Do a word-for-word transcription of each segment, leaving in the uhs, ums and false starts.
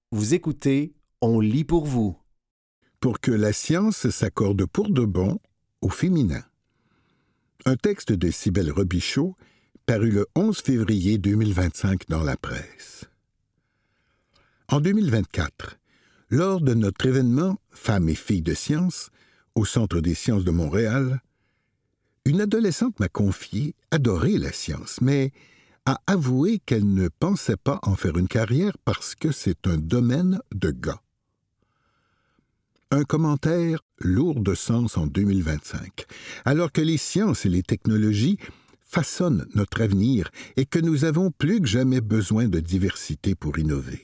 Vous écoutez, on lit pour vous. Pour que la science s'accorde pour de bon au féminin. Un texte de Cybèle Robichaud, paru le onze février deux mille vingt-cinq dans la presse. En deux mille vingt-quatre, lors de notre événement Femmes et filles de science, au Centre des sciences de Montréal, une adolescente m'a confié adorer la science, mais a avoué qu'elle ne pensait pas en faire une carrière parce que c'est un domaine de gars. Un commentaire lourd de sens en deux mille vingt-cinq, alors que les sciences et les technologies façonnent notre avenir et que nous avons plus que jamais besoin de diversité pour innover.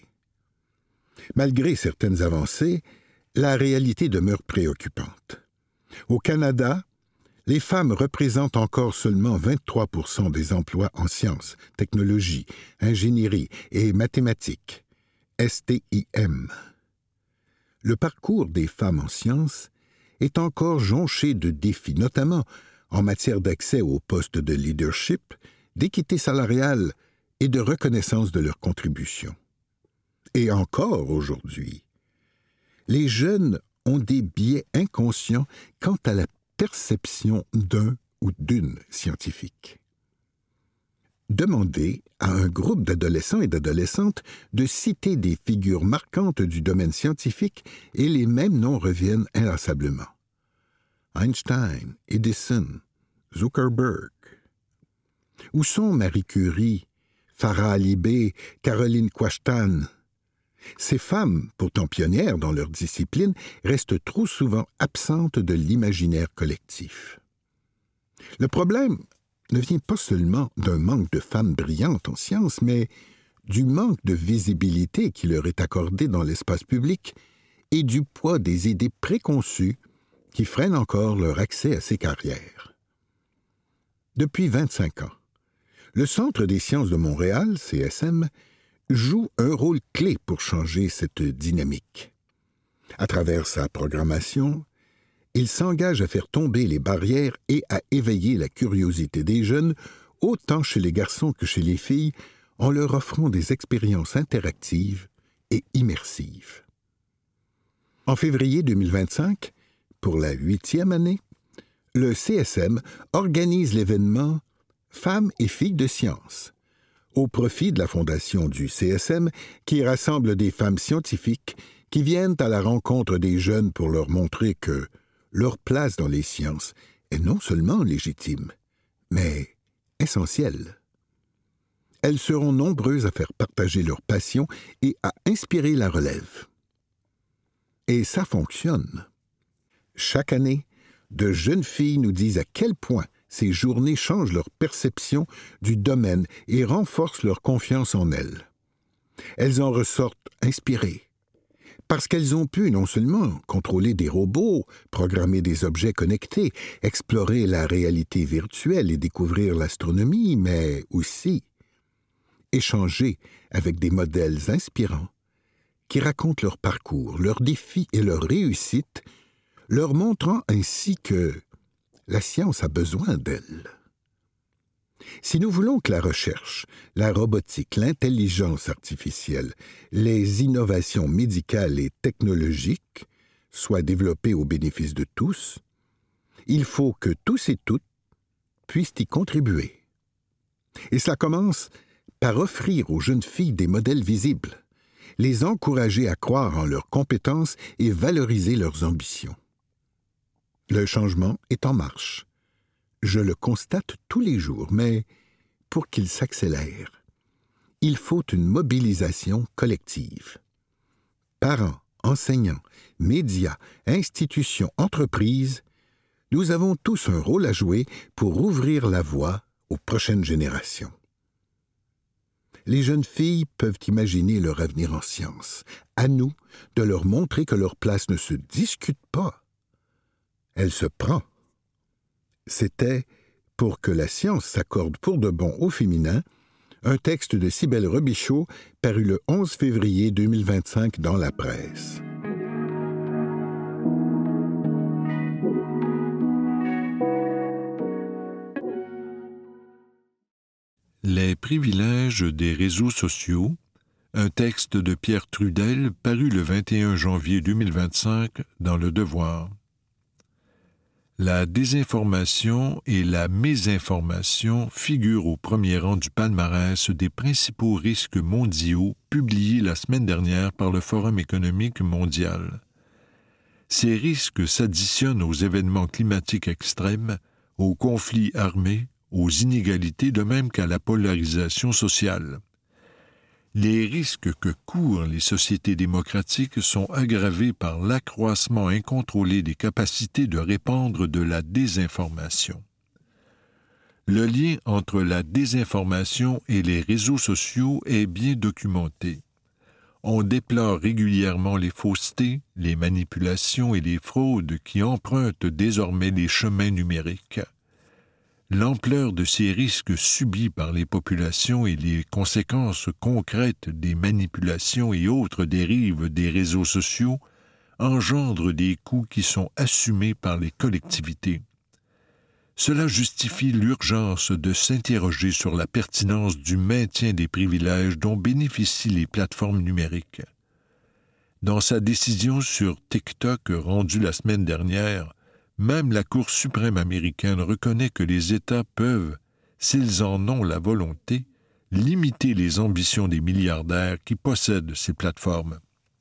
Malgré certaines avancées, la réalité demeure préoccupante. Au Canada, les femmes représentent encore seulement vingt-trois pour cent des emplois en sciences, technologies, ingénierie et mathématiques, S T I M. Le parcours des femmes en sciences est encore jonché de défis, notamment en matière d'accès aux postes de leadership, d'équité salariale et de reconnaissance de leurs contributions. Et encore aujourd'hui, les jeunes ont des biais inconscients quant à la perception d'un ou d'une scientifique. Demandez à un groupe d'adolescents et d'adolescentes de citer des figures marquantes du domaine scientifique et les mêmes noms reviennent inlassablement. Einstein, Edison, Zuckerberg. Où sont Marie Curie, Farah Alibé, Caroline Quashtan? Ces femmes, pourtant pionnières dans leur discipline, restent trop souvent absentes de l'imaginaire collectif. Le problème ne vient pas seulement d'un manque de femmes brillantes en sciences, mais du manque de visibilité qui leur est accordé dans l'espace public et du poids des idées préconçues qui freinent encore leur accès à ces carrières. Depuis vingt-cinq ans, le Centre des sciences de Montréal, C S M, joue un rôle clé pour changer cette dynamique. À travers sa programmation, il s'engage à faire tomber les barrières et à éveiller la curiosité des jeunes, autant chez les garçons que chez les filles, en leur offrant des expériences interactives et immersives. En février deux mille vingt-cinq, pour la huitième année, le C S M organise l'événement Femmes et filles de science, au profit de la fondation du C S M qui rassemble des femmes scientifiques qui viennent à la rencontre des jeunes pour leur montrer que leur place dans les sciences est non seulement légitime, mais essentielle. Elles seront nombreuses à faire partager leur passion et à inspirer la relève. Et ça fonctionne. Chaque année, de jeunes filles nous disent à quel point ces journées changent leur perception du domaine et renforcent leur confiance en elles. Elles en ressortent inspirées, parce qu'elles ont pu non seulement contrôler des robots, programmer des objets connectés, explorer la réalité virtuelle et découvrir l'astronomie, mais aussi échanger avec des modèles inspirants qui racontent leur parcours, leurs défis et leurs réussites, leur montrant ainsi que la science a besoin d'elles. Si nous voulons que la recherche, la robotique, l'intelligence artificielle, les innovations médicales et technologiques soient développées au bénéfice de tous, il faut que tous et toutes puissent y contribuer. Et cela commence par offrir aux jeunes filles des modèles visibles, les encourager à croire en leurs compétences et valoriser leurs ambitions. Le changement est en marche. Je le constate tous les jours, mais pour qu'il s'accélère, il faut une mobilisation collective. Parents, enseignants, médias, institutions, entreprises, nous avons tous un rôle à jouer pour ouvrir la voie aux prochaines générations. Les jeunes filles peuvent imaginer leur avenir en sciences. À nous de leur montrer que leur place ne se discute pas. Elle se prend. C'était « Pour que la science s'accorde pour de bon au féminin », un texte de Cybèle Robichaud paru le onze février deux mille vingt-cinq dans la presse. Les privilèges des réseaux sociaux, Un texte de Pierre Trudel paru le vingt et un janvier deux mille vingt-cinq dans Le Devoir. La désinformation et la mésinformation figurent au premier rang du palmarès des principaux risques mondiaux publiés la semaine dernière par le Forum économique mondial. Ces risques s'additionnent aux événements climatiques extrêmes, aux conflits armés, aux inégalités, de même qu'à la polarisation sociale. Les risques que courent les sociétés démocratiques sont aggravés par l'accroissement incontrôlé des capacités de répandre de la désinformation. Le lien entre la désinformation et les réseaux sociaux est bien documenté. On déplore régulièrement les faussetés, les manipulations et les fraudes qui empruntent désormais les chemins numériques. L'ampleur de ces risques subis par les populations et les conséquences concrètes des manipulations et autres dérives des réseaux sociaux engendrent des coûts qui sont assumés par les collectivités. Cela justifie l'urgence de s'interroger sur la pertinence du maintien des privilèges dont bénéficient les plateformes numériques. Dans sa décision sur TikTok rendue la semaine dernière, même la Cour suprême américaine reconnaît que les États peuvent, s'ils en ont la volonté, limiter les ambitions des milliardaires qui possèdent ces plateformes.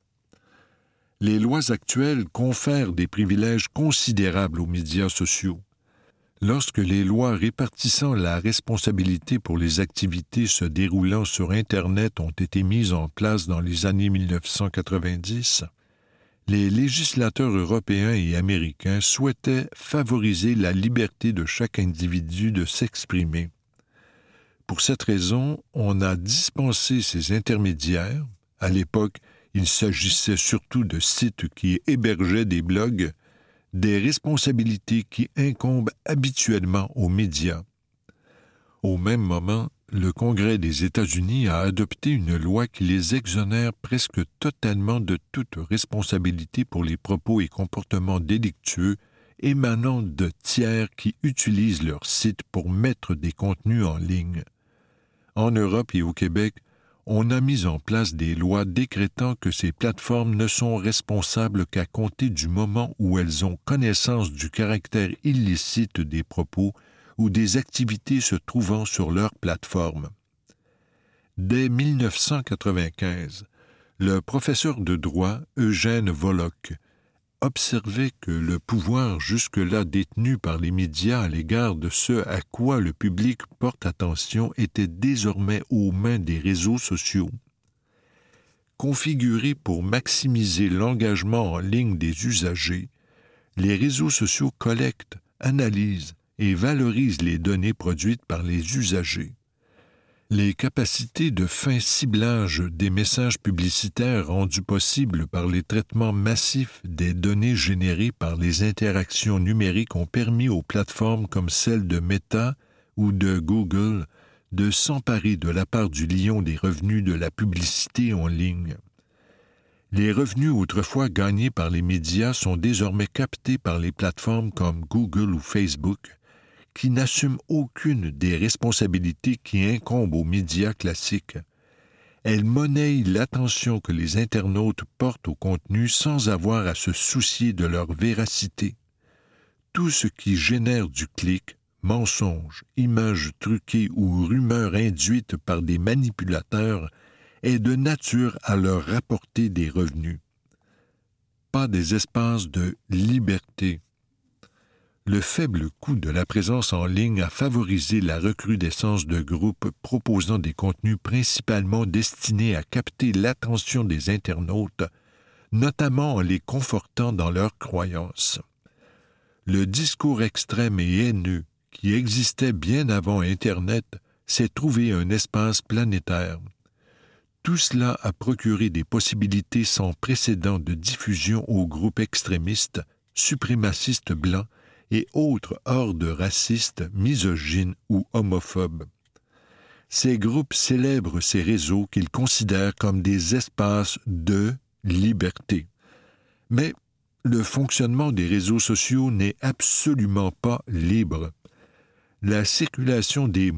Les lois actuelles confèrent des privilèges considérables aux médias sociaux. Lorsque les lois répartissant la responsabilité pour les activités se déroulant sur Internet ont été mises en place dans les années mille neuf cent quatre-vingt-dix, les législateurs européens et américains souhaitaient favoriser la liberté de chaque individu de s'exprimer. Pour cette raison, on a dispensé ces intermédiaires. À l'époque, il s'agissait surtout de sites qui hébergeaient des blogs, des responsabilités qui incombent habituellement aux médias. Au même moment, le Congrès des États-Unis a adopté une loi qui les exonère presque totalement de toute responsabilité pour les propos et comportements délictueux émanant de tiers qui utilisent leur site pour mettre des contenus en ligne. En Europe et au Québec, on a mis en place des lois décrétant que ces plateformes ne sont responsables qu'à compter du moment où elles ont connaissance du caractère illicite des propos ou des activités se trouvant sur leur plateforme. Dès mille neuf cent quatre-vingt-quinze, le professeur de droit Eugène Volokh observait que le pouvoir jusque-là détenu par les médias à l'égard de ce à quoi le public porte attention était désormais aux mains des réseaux sociaux. Configurés pour maximiser l'engagement en ligne des usagers, les réseaux sociaux collectent, analysent et valorisent les données produites par les usagers. Les capacités de fin ciblage des messages publicitaires rendues possibles par les traitements massifs des données générées par les interactions numériques ont permis aux plateformes comme celle de Meta ou de Google de s'emparer de la part du lion des revenus de la publicité en ligne. Les revenus autrefois gagnés par les médias sont désormais captés par les plateformes comme Google ou Facebook, qui n'assument aucune des responsabilités qui incombent aux médias classiques. Elles monnaient l'attention que les internautes portent au contenu sans avoir à se soucier de leur véracité. Tout ce qui génère du clic, mensonges, images truquées ou rumeurs induites par des manipulateurs est de nature à leur rapporter des revenus. Pas des espaces de liberté. Le faible coût de la présence en ligne a favorisé la recrudescence de groupes proposant des contenus principalement destinés à capter l'attention des internautes, notamment en les confortant dans leurs croyances. Le discours extrême et haineux qui existait bien avant Internet s'est trouvé un espace planétaire. Tout cela a procuré des possibilités sans précédent de diffusion aux groupes extrémistes, suprémacistes blancs et autres hordes racistes, misogynes ou homophobes. Ces groupes célèbrent ces réseaux qu'ils considèrent comme des espaces de liberté. Mais le fonctionnement des réseaux sociaux n'est absolument pas libre. La circulation des mots,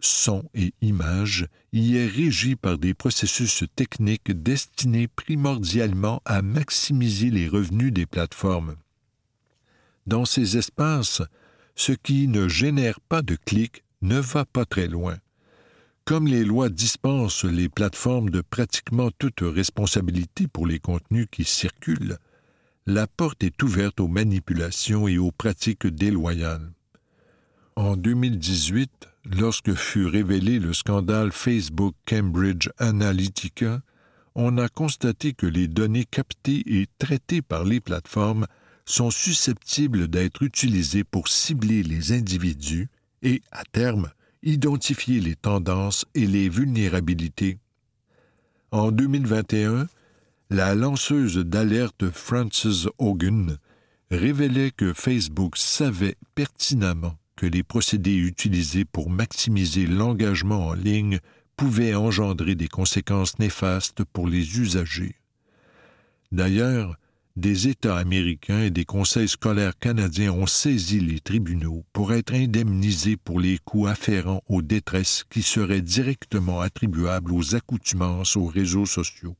son et images, y est régie par des processus techniques destinés primordialement à maximiser les revenus des plateformes. Dans ces espaces, ce qui ne génère pas de clics ne va pas très loin. Comme les lois dispensent les plateformes de pratiquement toute responsabilité pour les contenus qui circulent, la porte est ouverte aux manipulations et aux pratiques déloyales. En deux mille dix-huit, lorsque fut révélé le scandale Facebook Cambridge Analytica, on a constaté que les données captées et traitées par les plateformes sont susceptibles d'être utilisées pour cibler les individus et, à terme, identifier les tendances et les vulnérabilités. En deux mille vingt et un, la lanceuse d'alerte Frances Haugen révélait que Facebook savait pertinemment que les procédés utilisés pour maximiser l'engagement en ligne pouvaient engendrer des conséquences néfastes pour les usagers. D'ailleurs, des États américains et des conseils scolaires canadiens ont saisi les tribunaux pour être indemnisés pour les coûts afférents aux détresses qui seraient directement attribuables aux accoutumances aux réseaux sociaux.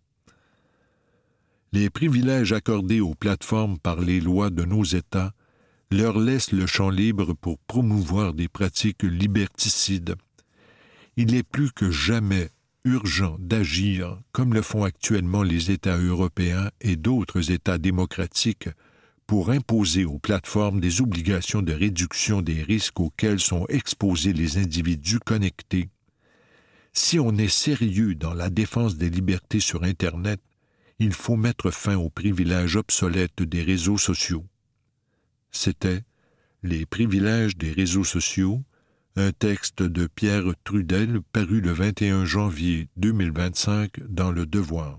Les privilèges accordés aux plateformes par les lois de nos États leur laissent le champ libre pour promouvoir des pratiques liberticides. Il est plus que jamais urgent d'agir comme le font actuellement les États européens et d'autres États démocratiques pour imposer aux plateformes des obligations de réduction des risques auxquels sont exposés les individus connectés. Si on est sérieux dans la défense des libertés sur Internet, il faut mettre fin aux privilèges obsolètes des réseaux sociaux. C'était « Les privilèges des réseaux sociaux », un texte de Pierre Trudel paru le vingt et un janvier deux mille vingt-cinq dans Le Devoir.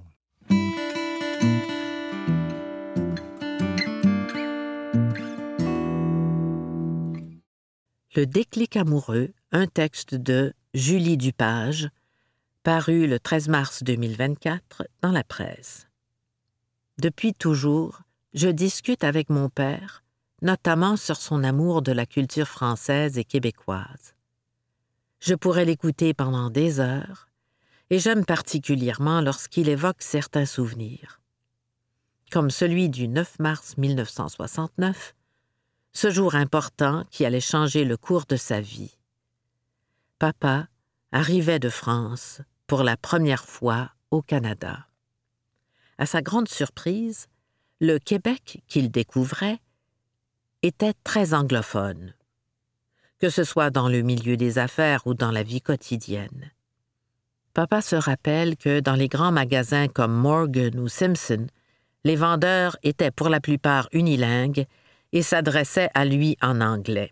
Le déclic amoureux, un texte de Julie Dupage, paru le treize mars deux mille vingt-quatre dans la presse. Depuis toujours, je discute avec mon père, notamment sur son amour de la culture française et québécoise. Je pourrais l'écouter pendant des heures, et j'aime particulièrement lorsqu'il évoque certains souvenirs. Comme celui du neuf mars mille neuf cent soixante-neuf, ce jour important qui allait changer le cours de sa vie. Papa arrivait de France pour la première fois au Canada. À sa grande surprise, le Québec qu'il découvrait était très anglophone, que ce soit dans le milieu des affaires ou dans la vie quotidienne. Papa se rappelle que dans les grands magasins comme Morgan ou Simpson, les vendeurs étaient pour la plupart unilingues et s'adressaient à lui en anglais.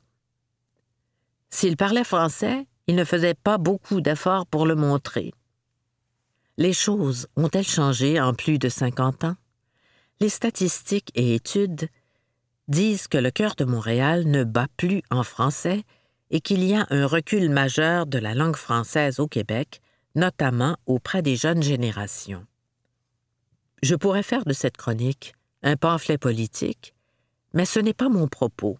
S'il parlait français, il ne faisait pas beaucoup d'efforts pour le montrer. Les choses ont-elles changé en plus de cinquante ans? Les statistiques et études disent que le cœur de Montréal ne bat plus en français et qu'il y a un recul majeur de la langue française au Québec, notamment auprès des jeunes générations. Je pourrais faire de cette chronique un pamphlet politique, mais ce n'est pas mon propos.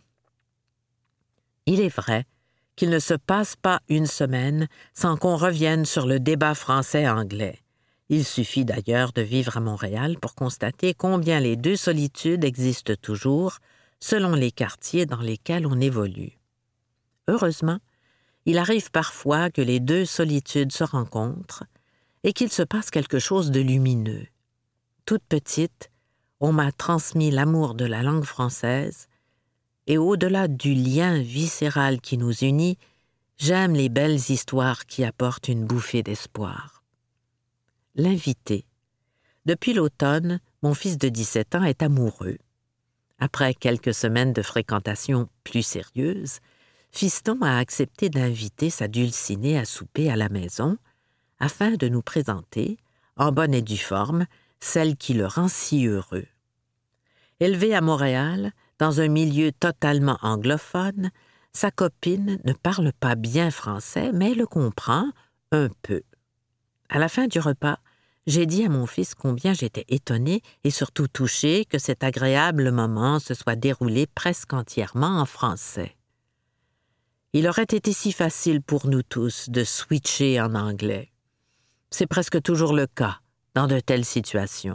Il est vrai qu'il ne se passe pas une semaine sans qu'on revienne sur le débat français-anglais. Il suffit d'ailleurs de vivre à Montréal pour constater combien les deux solitudes existent toujours selon les quartiers dans lesquels on évolue. Heureusement, il arrive parfois que les deux solitudes se rencontrent et qu'il se passe quelque chose de lumineux. Toute petite, on m'a transmis l'amour de la langue française et au-delà du lien viscéral qui nous unit, j'aime les belles histoires qui apportent une bouffée d'espoir. L'invité. Depuis l'automne, mon fils de dix-sept ans est amoureux. Après quelques semaines de fréquentation plus sérieuse, Fiston a accepté d'inviter sa dulcinée à souper à la maison afin de nous présenter, en bonne et due forme, celle qui le rend si heureux. Élevée à Montréal, dans un milieu totalement anglophone, sa copine ne parle pas bien français, mais le comprend un peu. À la fin du repas, j'ai dit à mon fils combien j'étais étonnée et surtout touchée que cet agréable moment se soit déroulé presque entièrement en français. Il aurait été si facile pour nous tous de switcher en anglais. C'est presque toujours le cas dans de telles situations.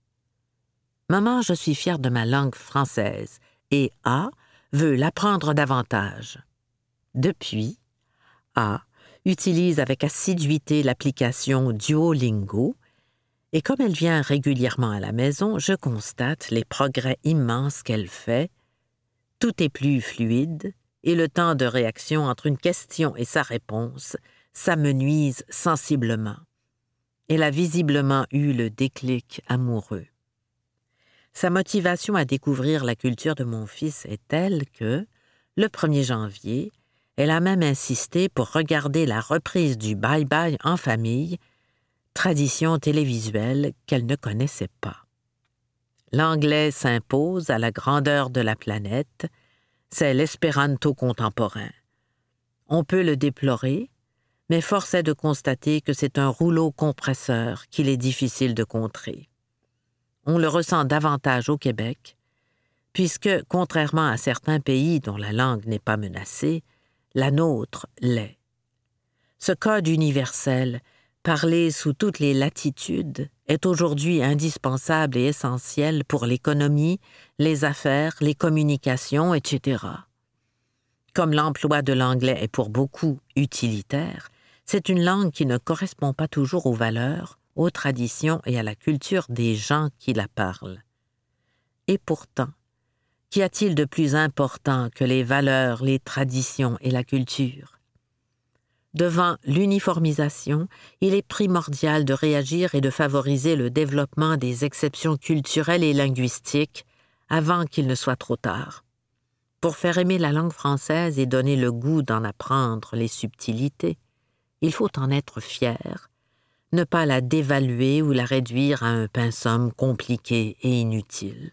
Maman, je suis fière de ma langue française et A veut l'apprendre davantage. Depuis, A utilise avec assiduité l'application Duolingo et comme elle vient régulièrement à la maison, je constate les progrès immenses qu'elle fait. Tout est plus fluide et le temps de réaction entre une question et sa réponse s'amenuise sensiblement. Elle a visiblement eu le déclic amoureux. Sa motivation à découvrir la culture de mon fils est telle que, le premier janvier, elle a même insisté pour regarder la reprise du bye-bye en famille, tradition télévisuelle qu'elle ne connaissait pas. L'anglais s'impose à la grandeur de la planète, c'est l'espéranto contemporain. On peut le déplorer, mais force est de constater que c'est un rouleau compresseur qu'il est difficile de contrer. On le ressent davantage au Québec, puisque, contrairement à certains pays dont la langue n'est pas menacée, la nôtre l'est. Ce code universel, parlé sous toutes les latitudes, est aujourd'hui indispensable et essentiel pour l'économie, les affaires, les communications, et cetera. Comme l'emploi de l'anglais est pour beaucoup utilitaire, c'est une langue qui ne correspond pas toujours aux valeurs, aux traditions et à la culture des gens qui la parlent. Et pourtant, qu'y a-t-il de plus important que les valeurs, les traditions et la culture? Devant l'uniformisation, il est primordial de réagir et de favoriser le développement des exceptions culturelles et linguistiques avant qu'il ne soit trop tard. Pour faire aimer la langue française et donner le goût d'en apprendre les subtilités, il faut en être fier, ne pas la dévaluer ou la réduire à un pensum compliqué et inutile.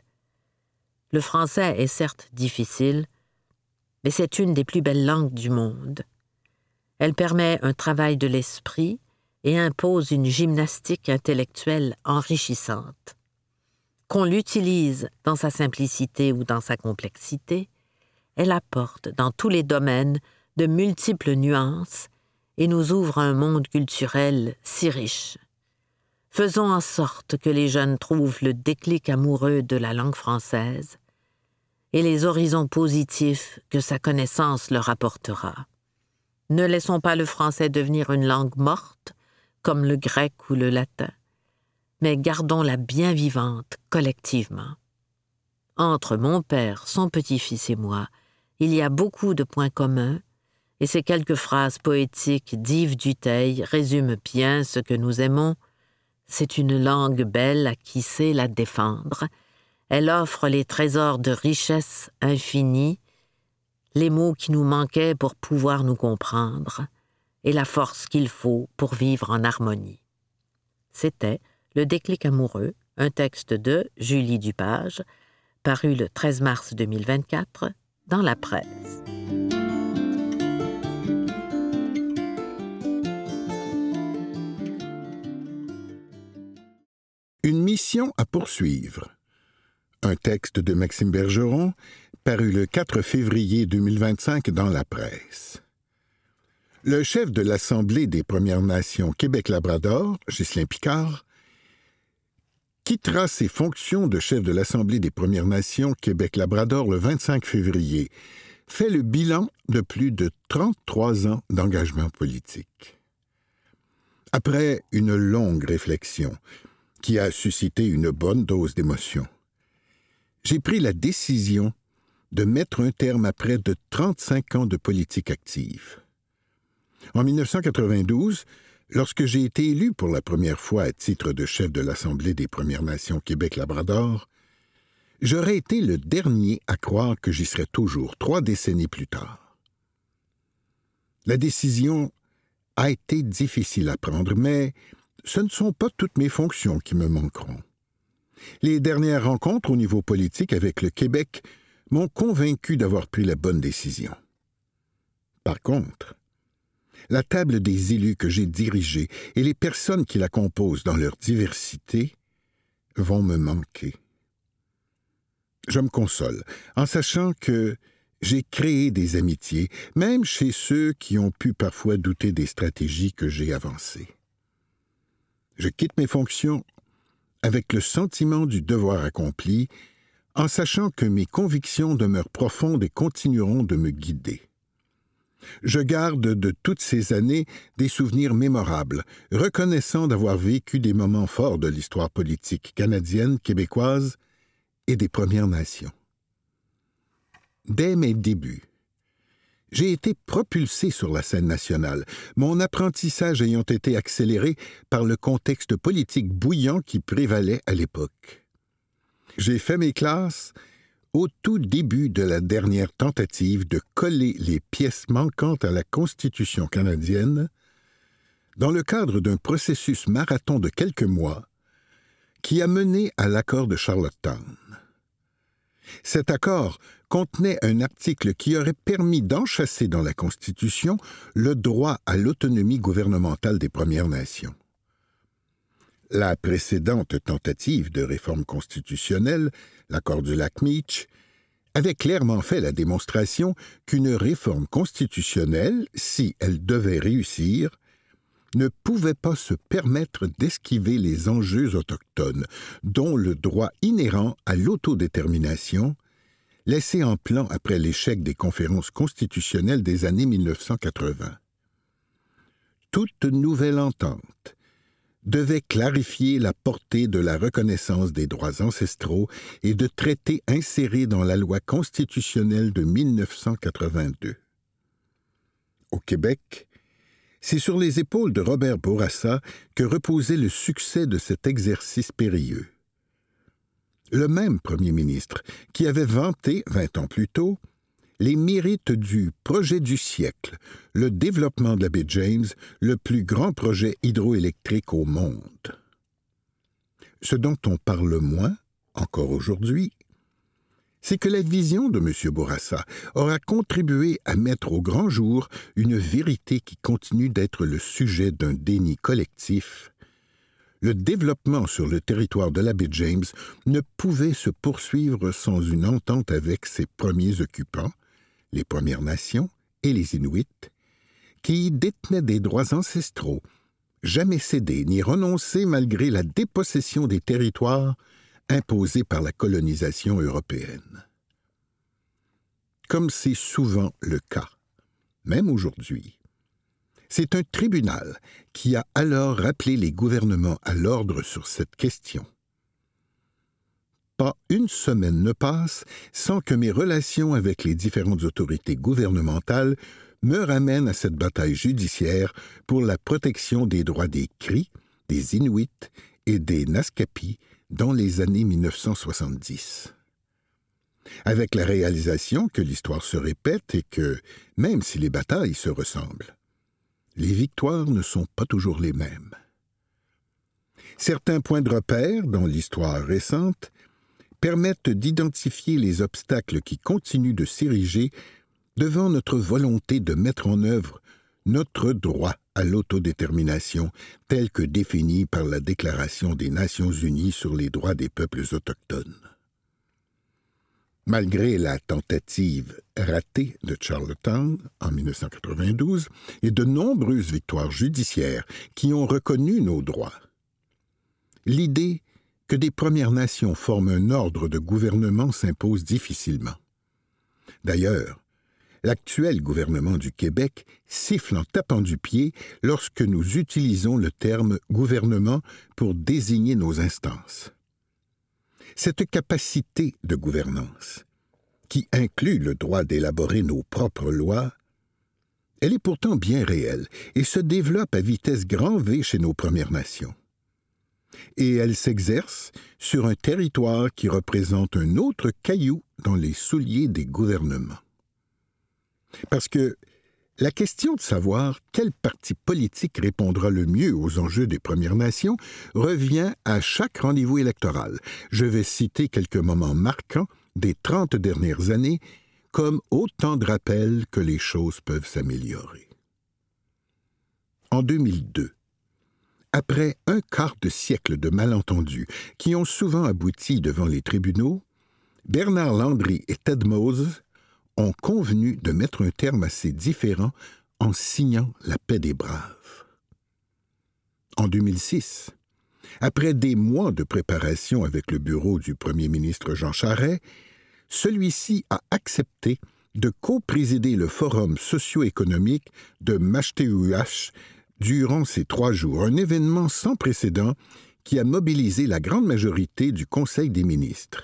Le français est certes difficile, mais c'est une des plus belles langues du monde. Elle permet un travail de l'esprit et impose une gymnastique intellectuelle enrichissante. Qu'on l'utilise dans sa simplicité ou dans sa complexité, elle apporte dans tous les domaines de multiples nuances et nous ouvre un monde culturel si riche. Faisons en sorte que les jeunes trouvent le déclic amoureux de la langue française et les horizons positifs que sa connaissance leur apportera. Ne laissons pas le français devenir une langue morte, comme le grec ou le latin, mais gardons-la bien vivante collectivement. Entre mon père, son petit-fils et moi, il y a beaucoup de points communs, et ces quelques phrases poétiques d'Yves Dutheil résument bien ce que nous aimons. C'est une langue belle à qui sait la défendre. Elle offre les trésors de richesse infinie, les mots qui nous manquaient pour pouvoir nous comprendre, et la force qu'il faut pour vivre en harmonie. C'était Le déclic amoureux, un texte de Julie Dupage, paru le treize mars deux mille vingt-quatre dans la presse. Une mission à poursuivre. Un texte de Maxime Bergeron, paru le quatre février deux mille vingt-cinq dans la presse. Le chef de l'Assemblée des Premières Nations Québec-Labrador, Ghislain Picard, quittera ses fonctions de chef de l'Assemblée des Premières Nations Québec-Labrador le vingt-cinq février, fait le bilan de plus de trente-trois ans d'engagement politique. Après une longue réflexion, qui a suscité une bonne dose d'émotion, j'ai pris la décision de mettre un terme à près de trente-cinq ans de politique active. En dix-neuf cent quatre-vingt-douze, lorsque j'ai été élu pour la première fois à titre de chef de l'Assemblée des Premières Nations Québec-Labrador, j'aurais été le dernier à croire que j'y serais toujours trois décennies plus tard. La décision a été difficile à prendre, mais ce ne sont pas toutes mes fonctions qui me manqueront. Les dernières rencontres au niveau politique avec le Québec m'ont convaincu d'avoir pris la bonne décision. Par contre, la table des élus que j'ai dirigée et les personnes qui la composent dans leur diversité vont me manquer. Je me console en sachant que J'ai créé des amitiés, même chez ceux qui ont pu parfois douter des stratégies que j'ai avancées. Je quitte mes fonctions avec le sentiment du devoir accompli, en sachant que mes convictions demeurent profondes et continueront de me guider. Je garde de toutes ces années des souvenirs mémorables, reconnaissant d'avoir vécu des moments forts de l'histoire politique canadienne, québécoise et des Premières Nations. Dès mes débuts, j'ai été propulsé sur la scène nationale, mon apprentissage ayant été accéléré par le contexte politique bouillant qui prévalait à l'époque. J'ai fait mes classes au tout début de la dernière tentative de coller les pièces manquantes à la Constitution canadienne dans le cadre d'un processus marathon de quelques mois qui a mené à l'accord de Charlottetown. Cet accord contenait un article qui aurait permis d'enchasser dans la Constitution le droit à l'autonomie gouvernementale des Premières Nations. La précédente tentative de réforme constitutionnelle, l'accord du Lac-Meech, avait clairement fait la démonstration qu'une réforme constitutionnelle, si elle devait réussir, ne pouvait pas se permettre d'esquiver les enjeux autochtones, dont le droit inhérent à l'autodétermination, laissé en plan après l'échec des conférences constitutionnelles des années mille neuf cent quatre-vingts. Toute nouvelle entente devait clarifier la portée de la reconnaissance des droits ancestraux et de traités insérés dans la loi constitutionnelle de mille neuf cent quatre-vingt-deux. Au Québec, c'est sur les épaules de Robert Bourassa que reposait le succès de cet exercice périlleux. Le même premier ministre qui avait vanté, vingt ans plus tôt, les mérites du projet du siècle, le développement de la baie James, le plus grand projet hydroélectrique au monde. Ce dont on parle moins, encore aujourd'hui, c'est que la vision de M. Bourassa aura contribué à mettre au grand jour une vérité qui continue d'être le sujet d'un déni collectif. Le développement sur le territoire de la baie James ne pouvait se poursuivre sans une entente avec ses premiers occupants, les Premières Nations et les Inuits, qui détenaient des droits ancestraux, jamais cédés ni renoncés malgré la dépossession des territoires imposée par la colonisation européenne. Comme c'est souvent le cas, même aujourd'hui, c'est un tribunal qui a alors rappelé les gouvernements à l'ordre sur cette question. Pas une semaine ne passe sans que mes relations avec les différentes autorités gouvernementales me ramènent à cette bataille judiciaire pour la protection des droits des Cris, des Inuits et des Naskapis dans les années mille neuf cent soixante-dix. Avec la réalisation que l'histoire se répète et que, même si les batailles se ressemblent, les victoires ne sont pas toujours les mêmes. Certains points de repère dans l'histoire récente permettent d'identifier les obstacles qui continuent de s'ériger devant notre volonté de mettre en œuvre notre droit à l'autodétermination tel que défini par la Déclaration des Nations unies sur les droits des peuples autochtones. Malgré la tentative ratée de Charlottetown en mille neuf cent quatre-vingt-douze et de nombreuses victoires judiciaires qui ont reconnu nos droits, l'idée que des Premières Nations forment un ordre de gouvernement s'impose difficilement. D'ailleurs, l'actuel gouvernement du Québec siffle en tapant du pied lorsque nous utilisons le terme « gouvernement » pour désigner nos instances. Cette capacité de gouvernance, qui inclut le droit d'élaborer nos propres lois, elle est pourtant bien réelle et se développe à vitesse grand V chez nos Premières Nations. Et elle s'exerce sur un territoire qui représente un autre caillou dans les souliers des gouvernements. Parce que la question de savoir quel parti politique répondra le mieux aux enjeux des Premières Nations revient à chaque rendez-vous électoral. Je vais citer quelques moments marquants des trente dernières années comme autant de rappels que les choses peuvent s'améliorer. En deux mille deux, après un quart de siècle de malentendus qui ont souvent abouti devant les tribunaux, Bernard Landry et Ted Moses ont convenu de mettre un terme à ces différends en signant la paix des braves. En deux mille six, après des mois de préparation avec le bureau du premier ministre Jean Charest, celui-ci a accepté de co-présider le Forum socio-économique de Machteuach durant ces trois jours, un événement sans précédent qui a mobilisé la grande majorité du Conseil des ministres.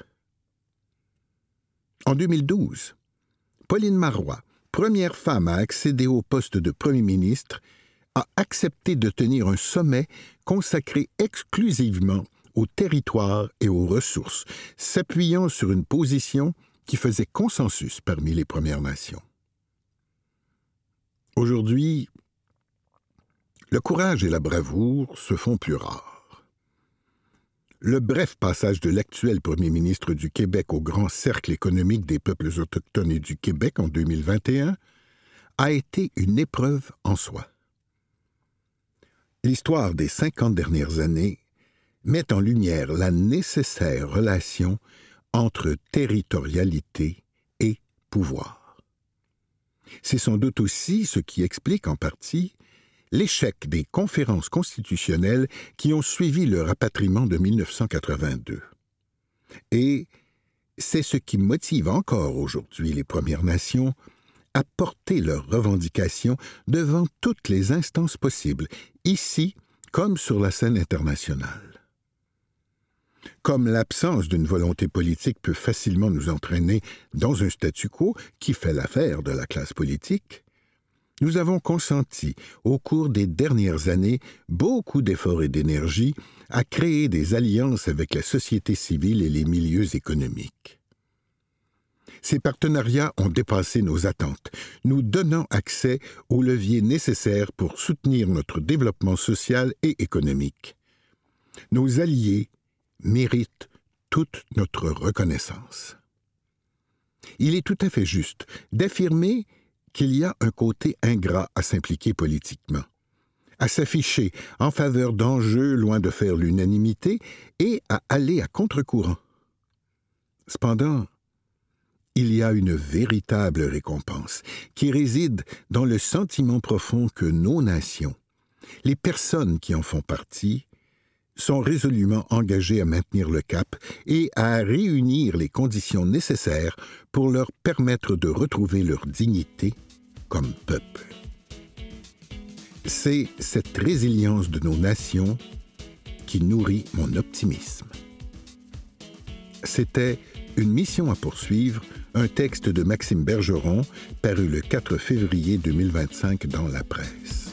En deux mille douze, Pauline Marois, première femme à accéder au poste de Premier ministre, a accepté de tenir un sommet consacré exclusivement aux territoires et aux ressources, s'appuyant sur une position qui faisait consensus parmi les Premières Nations. Aujourd'hui, le courage et la bravoure se font plus rares. Le bref passage de l'actuel premier ministre du Québec au grand cercle économique des peuples autochtones et du Québec en deux mille vingt et un a été une épreuve en soi. L'histoire des cinquante dernières années met en lumière la nécessaire relation entre territorialité et pouvoir. C'est sans doute aussi ce qui explique en partie l'échec des conférences constitutionnelles qui ont suivi le rapatriement de mille neuf cent quatre-vingt-deux. Et c'est ce qui motive encore aujourd'hui les Premières Nations à porter leurs revendications devant toutes les instances possibles, ici comme sur la scène internationale. Comme l'absence d'une volonté politique peut facilement nous entraîner dans un statu quo qui fait l'affaire de la classe politique, nous avons consenti, au cours des dernières années, beaucoup d'efforts et d'énergie à créer des alliances avec la société civile et les milieux économiques. Ces partenariats ont dépassé nos attentes, nous donnant accès aux leviers nécessaires pour soutenir notre développement social et économique. Nos alliés méritent toute notre reconnaissance. Il est tout à fait juste d'affirmer qu'il y a un côté ingrat à s'impliquer politiquement, à s'afficher en faveur d'enjeux loin de faire l'unanimité et à aller à contre-courant. Cependant, il y a une véritable récompense qui réside dans le sentiment profond que nos nations, les personnes qui en font partie, sont résolument engagées à maintenir le cap et à réunir les conditions nécessaires pour leur permettre de retrouver leur dignité comme peuple. C'est cette résilience de nos nations qui nourrit mon optimisme. C'était Une mission à poursuivre, un texte de Maxime Bergeron, paru le quatre février deux mille vingt-cinq dans la presse.